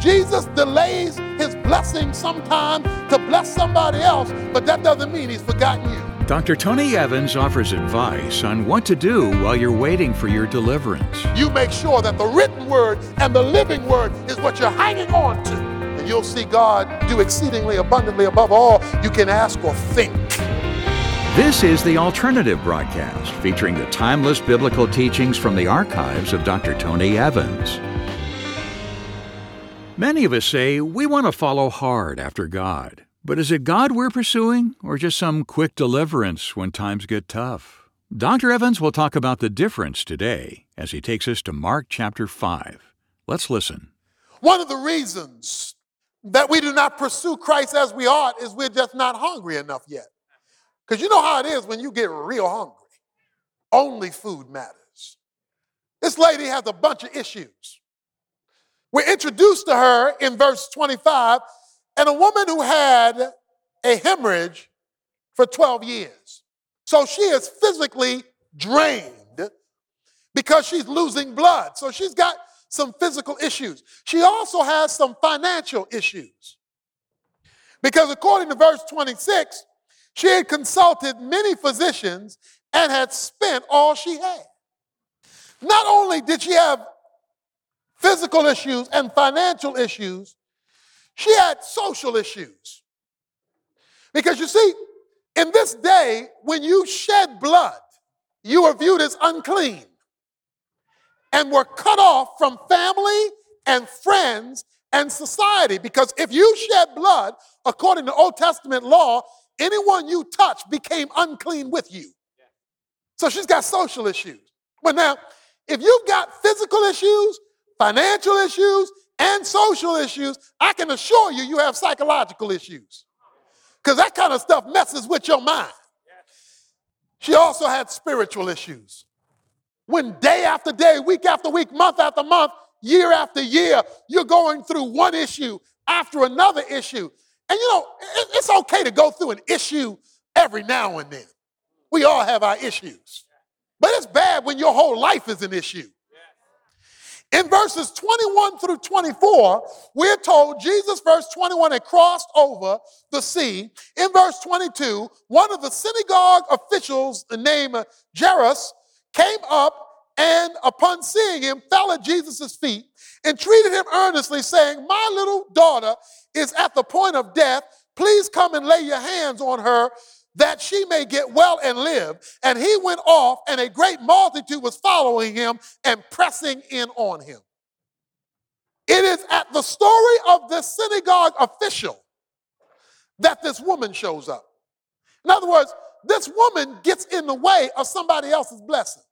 Jesus delays his blessing sometime to bless somebody else, but that doesn't mean he's forgotten you. Dr. Tony Evans offers advice on what to do while you're waiting for your deliverance. You make sure that the written word and the living word is what you're hanging on to, and you'll see God do exceedingly abundantly above all you can ask or think. This is The Alternative Broadcast, featuring the timeless biblical teachings from the archives of Dr. Tony Evans. Many of us say we want to follow hard after God. But is it God we're pursuing, or just some quick deliverance when times get tough? Dr. Evans will talk about the difference today as he takes us to Mark chapter 5. Let's listen. One of the reasons that we do not pursue Christ as we ought is we're just not hungry enough yet. Because you know how it is when you get real hungry. Only food matters. This lady has a bunch of issues. We're introduced to her in verse 25, and a woman who had a hemorrhage for 12 years. So she is physically drained because she's losing blood. So she's got some physical issues. She also has some financial issues. Because according to verse 26, she had consulted many physicians and had spent all she had. Not only did she have physical issues and financial issues, she had social issues. Because you see, in this day, when you shed blood, you were viewed as unclean and were cut off from family and friends and society. Because if you shed blood, according to Old Testament law, anyone you touched became unclean with you. So she's got social issues. But now, if you've got physical issues, financial issues, and social issues, I can assure you, you have psychological issues. Because that kind of stuff messes with your mind. She also had spiritual issues. When day after day, week after week, month after month, year after year, you're going through one issue after another issue. And you know, it's okay to go through an issue every now and then. We all have our issues. But it's bad when your whole life is an issue. In verses 21 through 24, we're told Jesus, verse 21, had crossed over the sea. In verse 22, one of the synagogue officials named Jairus came up and upon seeing him fell at Jesus' feet and treated him earnestly, saying, "My little daughter is at the point of death. Please come and lay your hands on her that she may get well and live." And he went off, and a great multitude was following him and pressing in on him. It is at the story of this synagogue official that this woman shows up. In other words, this woman gets in the way of somebody else's blessing.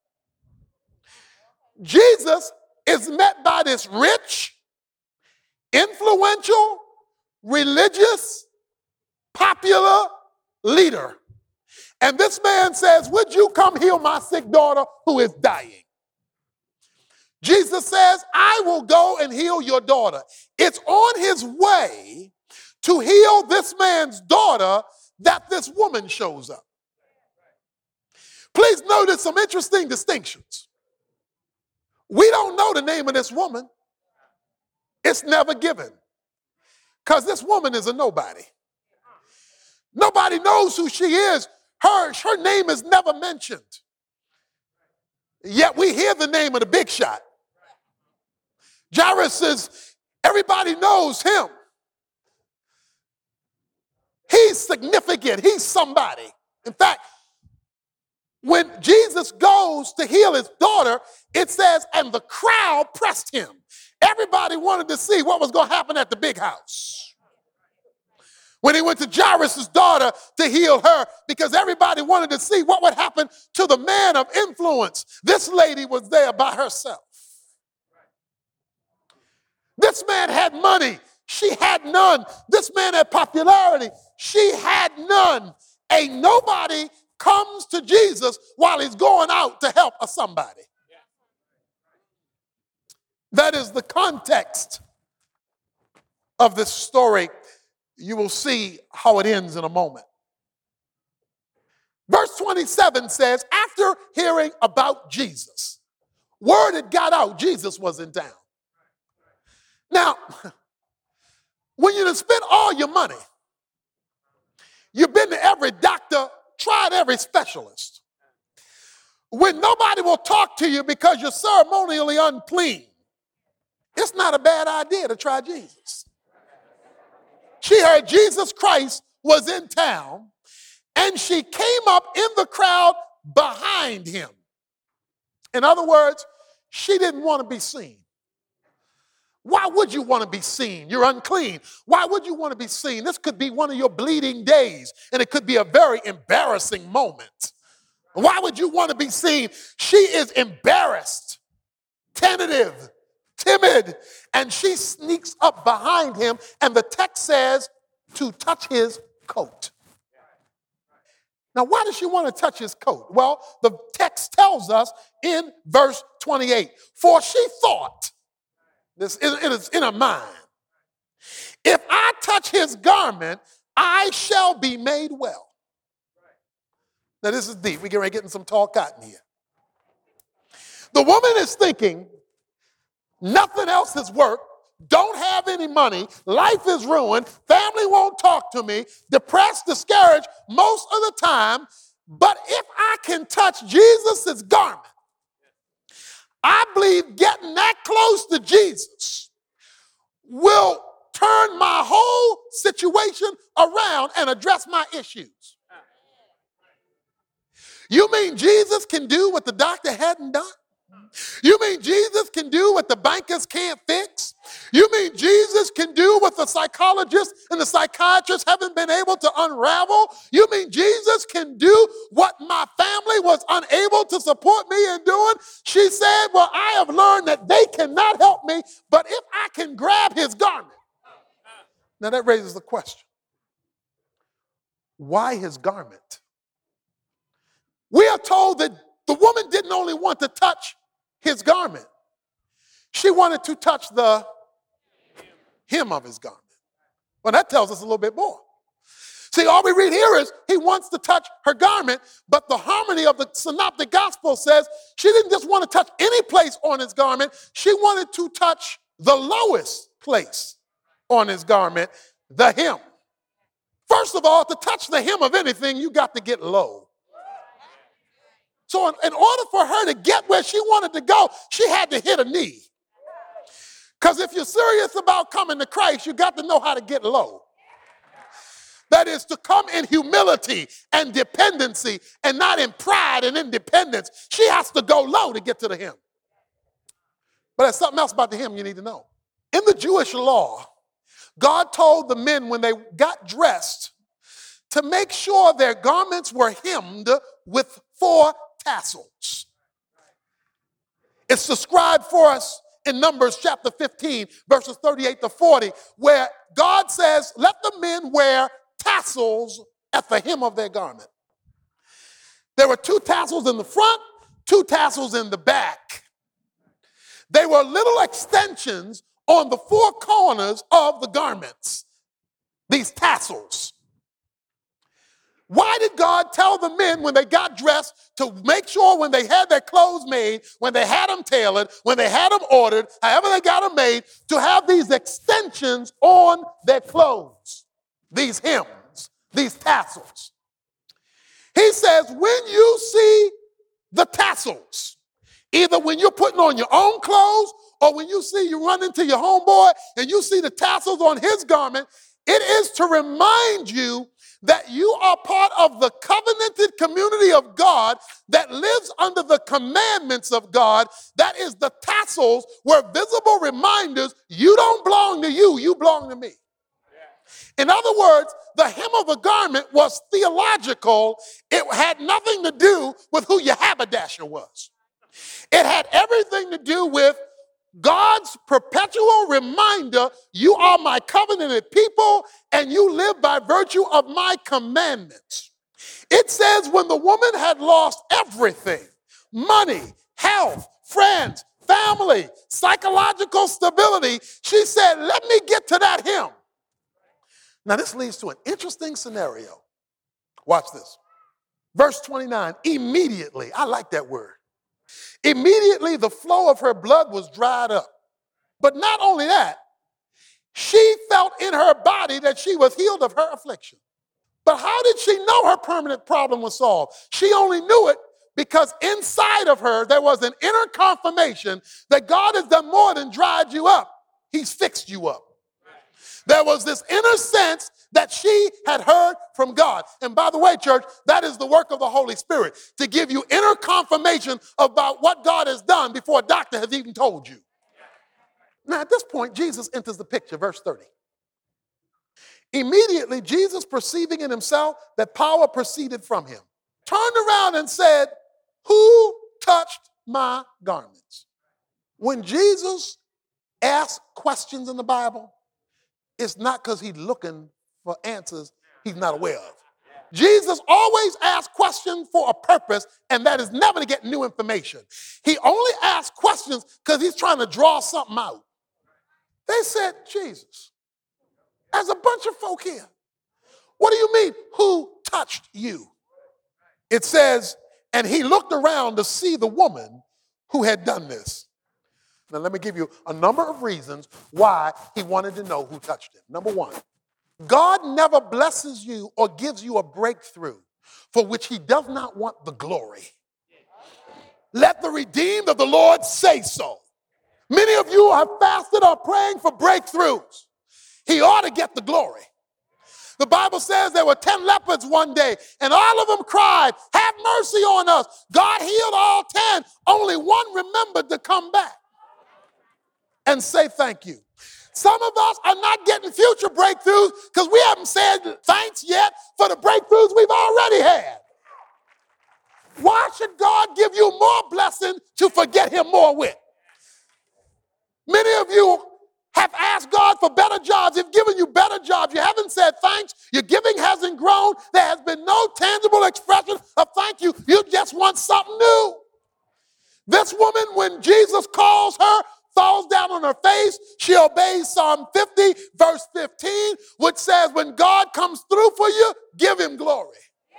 Jesus is met by this rich, influential, religious, popular leader. And this man says, "Would you come heal my sick daughter who is dying?" Jesus says, "I will go and heal your daughter." It's on his way to heal this man's daughter that this woman shows up. Please notice some interesting distinctions. We don't know the name of this woman. It's never given. Because this woman is a nobody. Nobody knows who she is. Her name is never mentioned. Yet we hear the name of the big shot. Jairus says, everybody knows him. He's significant. He's somebody. In fact, when Jesus goes to heal his daughter, it says, and the crowd pressed him. Everybody wanted to see what was going to happen at the big house. When he went to Jairus' daughter to heal her, because everybody wanted to see what would happen to the man of influence. This lady was there by herself. This man had money. She had none. This man had popularity. She had none. A nobody comes to Jesus while he's going out to help a somebody. That is the context of this story. You will see how it ends in a moment. Verse 27 says, after hearing about Jesus, word had got out Jesus was in town. Now, When you done spent all your money, you've been to every doctor, tried every specialist. When nobody will talk to you because you're ceremonially unclean, it's not a bad idea to try Jesus. She heard Jesus Christ was in town, and she came up in the crowd behind him. In other words, she didn't want to be seen. Why would you want to be seen? You're unclean. Why would you want to be seen? This could be one of your bleeding days, and it could be a very embarrassing moment. Why would you want to be seen? She is embarrassed, tentative, timid, and she sneaks up behind him, and the text says to touch his coat. Now, why does she want to touch his coat? Well, the text tells us in verse 28, for she thought, it is in her mind, if I touch his garment, I shall be made well. Now, this is deep. We're getting some tall cotton here. The woman is thinking, nothing else has worked, don't have any money, life is ruined, family won't talk to me, depressed, discouraged most of the time, but if I can touch Jesus' garment, I believe getting that close to Jesus will turn my whole situation around and address my issues. You mean Jesus can do what the doctor hadn't done? You mean Jesus can do what the bankers can't fix? You mean Jesus can do what the psychologists and the psychiatrists haven't been able to unravel? You mean Jesus can do what my family was unable to support me in doing? She said, well, I have learned that they cannot help me, but if I can grab his garment. Now that raises the question, why his garment? We are told that the woman didn't only want to touch his garment. She wanted to touch the hem of his garment. Well, that tells us a little bit more. See, all we read here is he wants to touch her garment, but the harmony of the synoptic gospel says she didn't just want to touch any place on his garment. She wanted to touch the lowest place on his garment, the hem. First of all, to touch the hem of anything, you got to get low. So in order for her to get where she wanted to go, she had to hit a knee. Because if you're serious about coming to Christ, you got to know how to get low. That is to come in humility and dependency and not in pride and independence. She has to go low to get to the hem. But there's something else about the hem you need to know. In the Jewish law, God told the men when they got dressed to make sure their garments were hemmed with 4 tassels. It's described for us in Numbers chapter 15, verses 38 to 40, where God says, let the men wear tassels at the hem of their garment. There were 2 tassels in the front, 2 tassels in the back. They were little extensions on the 4 corners of the garments, these tassels. Why did God tell the men when they got dressed to make sure when they had their clothes made, when they had them tailored, when they had them ordered, however they got them made, to have these extensions on their clothes, these hems, these tassels? He says, when you see the tassels, either when you're putting on your own clothes or when you see you run into your homeboy and you see the tassels on his garment, it is to remind you that you are part of the covenanted community of God that lives under the commandments of God. That is, the tassels were visible reminders, you don't belong to you, you belong to me. In other words, the hem of the garment was theological. It had nothing to do with who your haberdasher was. It had everything to do with God's perpetual reminder, you are my covenanted people and you live by virtue of my commandments. It says when the woman had lost everything, money, health, friends, family, psychological stability, she said, let me get to that hem. Now this leads to an interesting scenario. Watch this. Verse 29, immediately, I like that word. Immediately the flow of her blood was dried up. But not only that, she felt in in her body that she was healed of her affliction. But how did she know her permanent problem was solved? She only knew it because inside of her there was an inner confirmation that God has done more than dried you up. He's fixed you up. There was this inner sense that she had heard from God. And by the way, church, that is the work of the Holy Spirit, to give you inner confirmation about what God has done before a doctor has even told you. Now, at this point, Jesus enters the picture, verse 30. Immediately, Jesus, perceiving in himself that power proceeded from him, turned around and said, "Who touched my garments?" When Jesus asks questions in the Bible, it's not because he's looking for answers he's not aware of. Jesus always asks questions for a purpose, and that is never to get new information. He only asks questions because he's trying to draw something out. They said, "Jesus, there's a bunch of folk here. What do you mean, who touched you?" It says, and he looked around to see the woman who had done this. Now, let me give you a number of reasons why he wanted to know who touched him. Number one, God never blesses you or gives you a breakthrough for which he does not want the glory. Let the redeemed of the Lord say so. Many of you have fasted or praying for breakthroughs. He ought to get the glory. The Bible says there were 10 lepers one day, and all of them cried, "Have mercy on us." God healed all 10. Only one remembered to come back and say thank you. Some of us are not getting future breakthroughs because we haven't said thanks yet for the breakthroughs we've already had. Why should God give you more blessing to forget him more with? Many of you have asked God for better jobs. He's given you better jobs. You haven't said thanks. Your giving hasn't grown. There has been no tangible expression of thank you. You just want something new. This woman, when Jesus calls her, falls down on her face. She obeys Psalm 50, verse 15, which says, when God comes through for you, give him glory.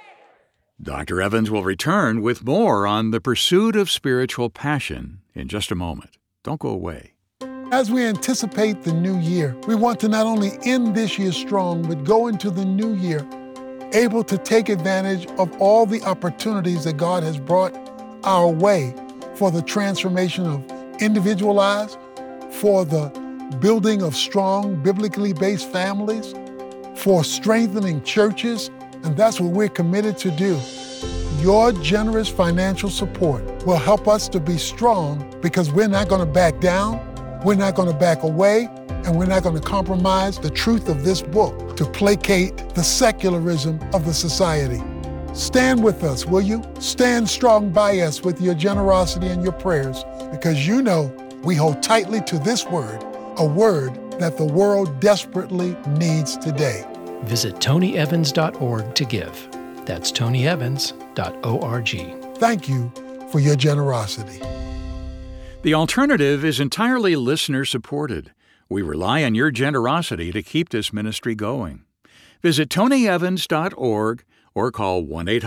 Dr. Evans will return with more on the pursuit of spiritual passion in just a moment. Don't go away. As we anticipate the new year, we want to not only end this year strong, but go into the new year able to take advantage of all the opportunities that God has brought our way for the transformation of individual lives, for the building of strong, biblically based families, for strengthening churches, and that's what we're committed to do. Your generous financial support will help us to be strong because we're not going to back down, we're not going to back away, and we're not going to compromise the truth of this book to placate the secularism of the society. Stand with us, will you? Stand strong by us with your generosity and your prayers, because you know we hold tightly to this word, a word that the world desperately needs today. Visit tonyevans.org to give. That's tonyevans.org. Thank you for your generosity. The Alternative is entirely listener-supported. We rely on your generosity to keep this ministry going. Visit tonyevans.org or call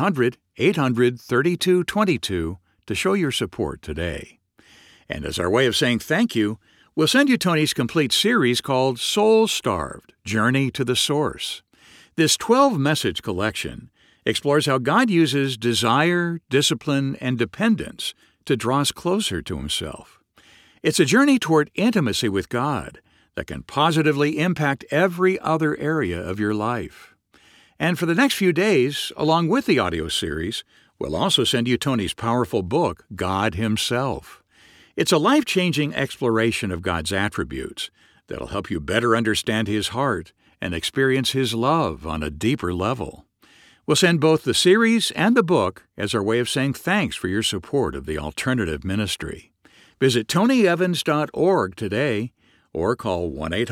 1-800-800-3222 to show your support today. And as our way of saying thank you, we'll send you Tony's complete series called Soul Starved, Journey to the Source. This 12-message collection explores how God uses desire, discipline, and dependence to draw us closer to himself. It's a journey toward intimacy with God that can positively impact every other area of your life. And for the next few days, along with the audio series, we'll also send you Tony's powerful book, God Himself. It's a life-changing exploration of God's attributes that'll help you better understand His heart and experience His love on a deeper level. We'll send both the series and the book as our way of saying thanks for your support of the Alternative Ministry. Visit tonyevans.org today or call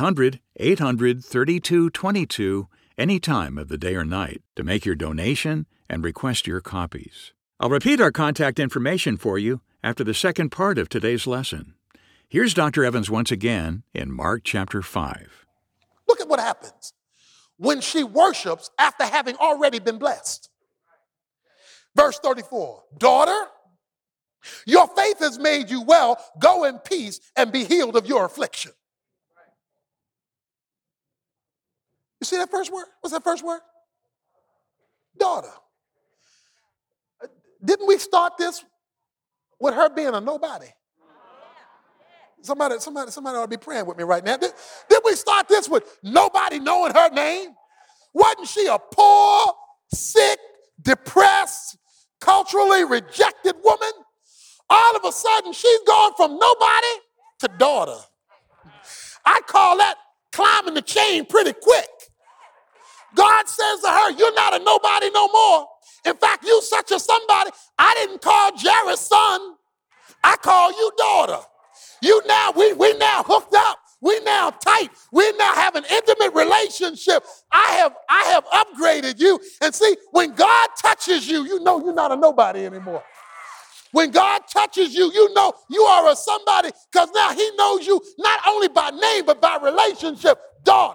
1-800-800-3222 any time of the day or night to make your donation and request your copies. I'll repeat our contact information for you after the second part of today's lesson. Here's Dr. Evans once again in Mark chapter 5. Look at what happens when she worships after having already been blessed. Verse 34, daughter, your faith has made you well. Go in peace and be healed of your affliction. see that first word? What's that first word? Daughter. Didn't we start this with her being a nobody? Somebody ought to be praying with me right now. Did we start this with nobody knowing her name? Wasn't she a poor, sick, depressed, culturally rejected woman? All of a sudden, she's gone from nobody to daughter. I call that climbing the chain pretty quick. God says to her, you're not a nobody no more. In fact, you such a somebody. I didn't call Jairus son. I call you daughter. You now, we now hooked up. We now tight. We now have an intimate relationship. I have upgraded you. And see, when God touches you, you know you're not a nobody anymore. When God touches you, you know you are a somebody because now he knows you not only by name, but by relationship. Daughter.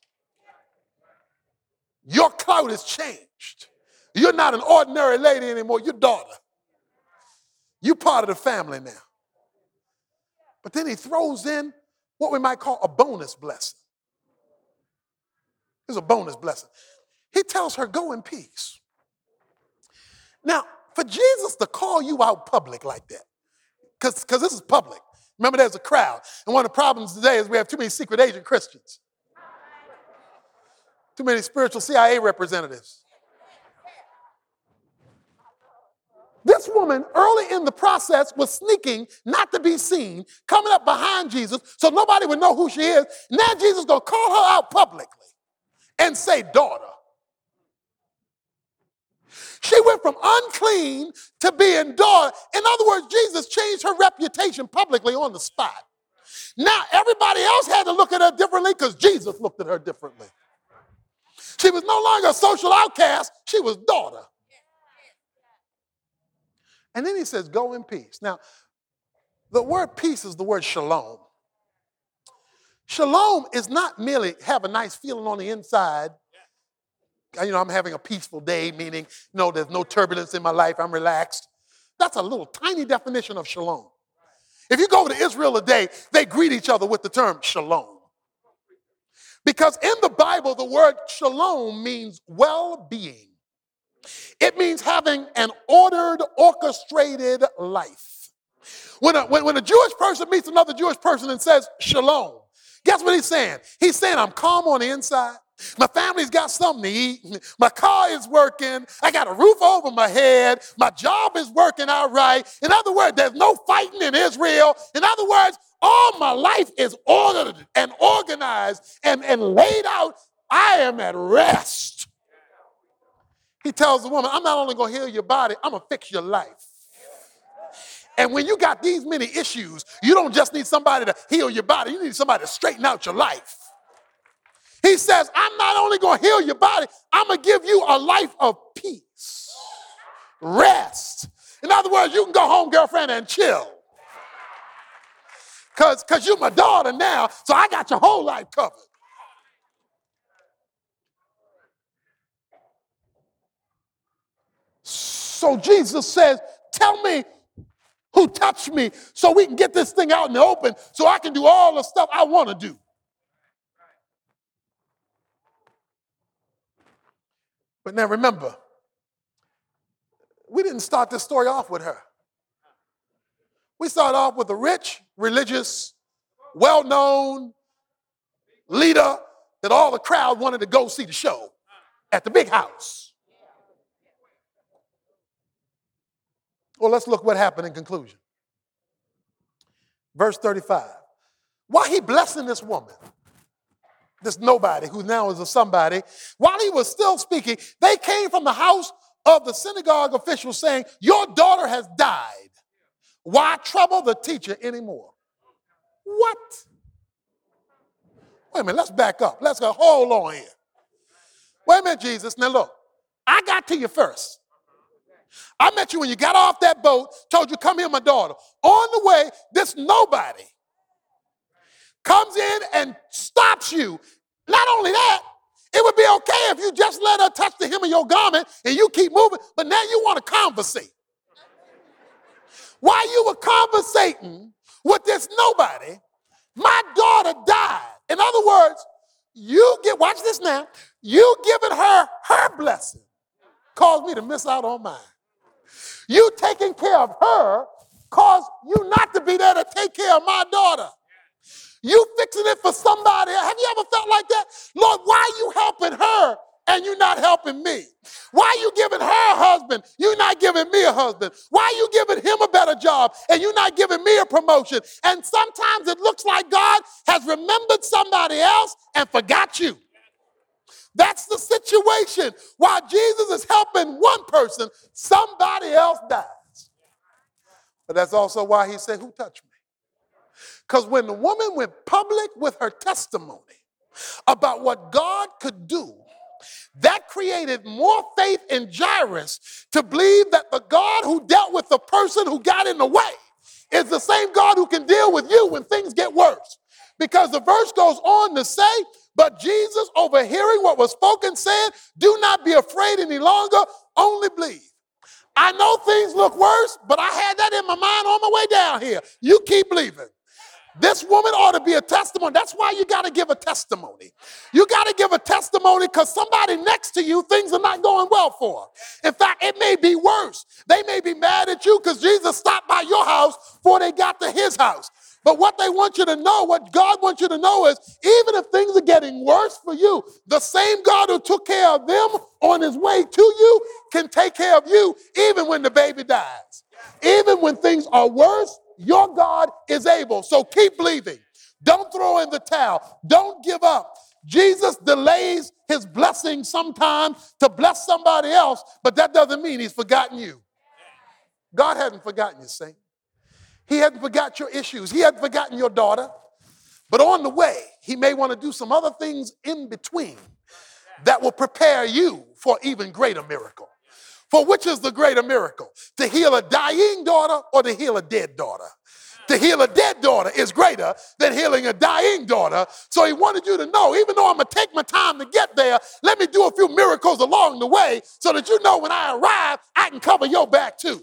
Your clout has changed. You're not an ordinary lady anymore. You're daughter. You're part of the family now. But then he throws in what we might call a bonus blessing. It's a bonus blessing. He tells her, go in peace. Now, for Jesus to call you out public like that, because this is public. Remember, there's a crowd. And one of the problems today is we have too many secret agent Christians. Too many spiritual CIA representatives. This woman, early in the process, was sneaking, not to be seen, coming up behind Jesus so nobody would know who she is. Now Jesus is going to call her out publicly and say, daughter. She went from unclean to being daughter. In other words, Jesus changed her reputation publicly on the spot. Now everybody else had to look at her differently because Jesus looked at her differently. She was no longer a social outcast. She was daughter. And then he says, go in peace. Now, the word peace is the word shalom. Shalom is not merely have a nice feeling on the inside. You know, I'm having a peaceful day, meaning, there's no turbulence in my life. I'm relaxed. That's a little tiny definition of shalom. If you go to Israel today, they greet each other with the term shalom. Because in the Bible, the word shalom means well-being. It means having an ordered, orchestrated life. When a Jewish person meets another Jewish person and says shalom, guess what he's saying? He's saying, I'm calm on the inside. My family's got something to eat. My car is working. I got a roof over my head. My job is working out right. In other words, there's no fighting in Israel. In other words, all my life is ordered and organized and laid out. I am at rest. He tells the woman, I'm not only going to heal your body, I'm going to fix your life. And when you got these many issues, you don't just need somebody to heal your body. You need somebody to straighten out your life. He says, I'm not only going to heal your body, I'm going to give you a life of peace, rest. In other words, you can go home, girlfriend, and chill. Because you're my daughter now, so I got your whole life covered. So Jesus says, tell me who touched me so we can get this thing out in the open so I can do all the stuff I want to do. But now remember, we didn't start this story off with her. We started off with a rich, religious, well-known leader that all the crowd wanted to go see the show at the big house. Well, let's look what happened in conclusion. Verse 35. While he blessing this woman, this nobody who now is a somebody, while he was still speaking, they came from the house of the synagogue official saying, your daughter has died. Why trouble the teacher anymore? What? Wait a minute, let's back up. Let's go, hold on here. Wait a minute, Jesus. Now look, I got to you first. I met you when you got off that boat, told you, come here, my daughter. On the way, this nobody comes in and stops you. Not only that, it would be okay if you just let her touch the hem of your garment and you keep moving, but now you want to conversate. While you were conversating with this nobody, my daughter died. In other words, watch this now, you giving her her blessing caused me to miss out on mine. You taking care of her caused you not to be there to take care of my daughter. You fixing it for somebody else. Have you ever felt like that? Lord, why are you helping her and you're not helping me? Why are you giving her a husband? You're not giving me a husband. Why are you giving him a better job and you're not giving me a promotion? And sometimes it looks like God has remembered somebody else and forgot you. That's the situation. While Jesus is helping one person, somebody else dies. But that's also why he said, who touched me? Because when the woman went public with her testimony about what God could do, that created more faith in Jairus to believe that the God who dealt with the person who got in the way is the same God who can deal with you when things get worse. Because the verse goes on to say, but Jesus, overhearing what was spoken, said, do not be afraid any longer, only believe. I know things look worse, but I had that in my mind on my way down here. You keep believing. This woman ought to be a testimony. That's why you got to give a testimony. You got to give a testimony because somebody next to you, things are not going well for. In fact, it may be worse. They may be mad at you because Jesus stopped by your house before they got to his house. But what they want you to know, what God wants you to know is, even if things are getting worse for you, the same God who took care of them on his way to you can take care of you even when the baby dies. Even when things are worse, your God is able. So keep believing. Don't throw in the towel. Don't give up. Jesus delays his blessing sometimes to bless somebody else, but that doesn't mean he's forgotten you. God hadn't forgotten you, saint. He hadn't forgot your issues. He hadn't forgotten your daughter. But on the way, he may want to do some other things in between that will prepare you for even greater miracle. For which is the greater miracle? To heal a dying daughter or to heal a dead daughter? To heal a dead daughter is greater than healing a dying daughter. So he wanted you to know, even though I'm going to take my time to get there, let me do a few miracles along the way so that you know when I arrive, I can cover your back too.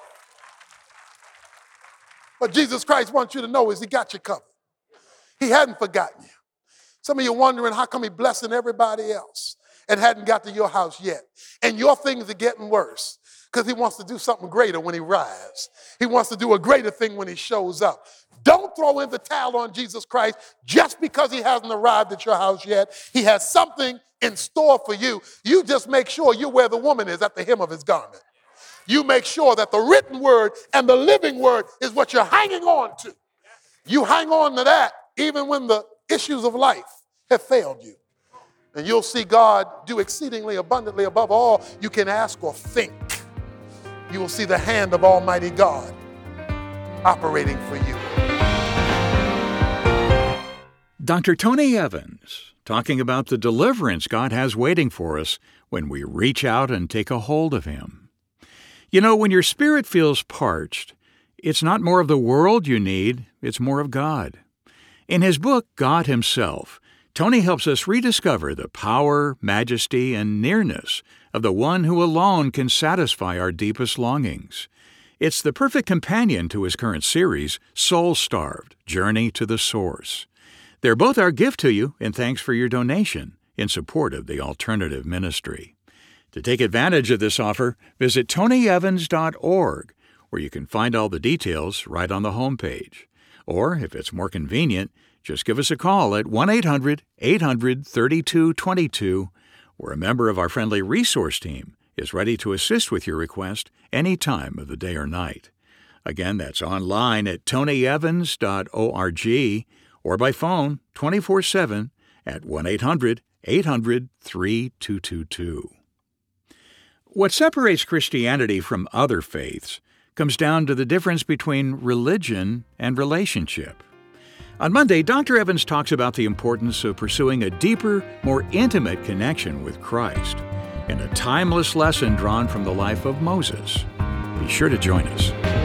What Jesus Christ wants you to know is he got you covered. He hadn't forgotten you. Some of you are wondering how come he's blessing everybody else and hadn't got to your house yet. And your things are getting worse because he wants to do something greater when he arrives. He wants to do a greater thing when he shows up. Don't throw in the towel on Jesus Christ just because he hasn't arrived at your house yet. He has something in store for you. You just make sure you're where the woman is at the hem of his garment. You make sure that the written word and the living word is what you're hanging on to. You hang on to that even when the issues of life have failed you. And you'll see God do exceedingly abundantly above all you can ask or think. You will see the hand of Almighty God operating for you. Dr. Tony Evans, talking about the deliverance God has waiting for us when we reach out and take a hold of him. You know, when your spirit feels parched, it's not more of the world you need, it's more of God. In his book, God Himself, Tony helps us rediscover the power, majesty, and nearness of the one who alone can satisfy our deepest longings. It's the perfect companion to his current series, Soul Starved, Journey to the Source. They're both our gift to you, and thanks for your donation in support of the alternative ministry. To take advantage of this offer, visit tonyevans.org, where you can find all the details right on the homepage. Or, if it's more convenient, just give us a call at 1-800-800-3222, where a member of our friendly resource team is ready to assist with your request any time of the day or night. Again, that's online at tonyevans.org or by phone 24/7 at 1-800-800-3222. What separates Christianity from other faiths comes down to the difference between religion and relationship. On Monday, Dr. Evans talks about the importance of pursuing a deeper, more intimate connection with Christ in a timeless lesson drawn from the life of Moses. Be sure to join us.